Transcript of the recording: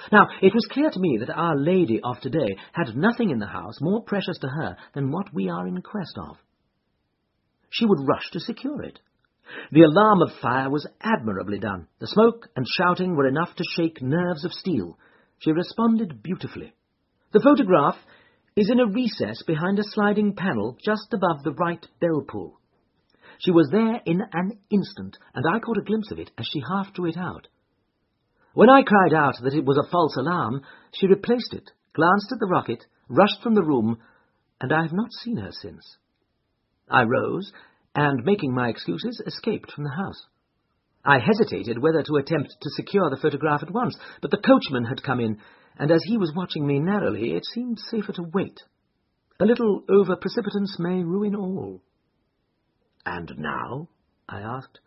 Now, it was clear to me that Our Lady of today had nothing in the house more precious to her than what we are in quest of. She would rush to secure it. The alarm of fire was admirably done. The smoke and shouting were enough to shake nerves of steel. She responded beautifully. The photograph is in a recess behind a sliding panel just above the right bell pull. She was there in an instant, and I caught a glimpse of it as she half drew it out. When I cried out that it was a false alarm, she replaced it, glanced at the rocket, rushed from the room, and I have not seen her since. I rose, and, making my excuses, escaped from the house. I hesitated whether to attempt to secure the photograph at once, but the coachman had come in, and as he was watching me narrowly, it seemed safer to wait. A little over-precipitance may ruin all. "And now?" I asked.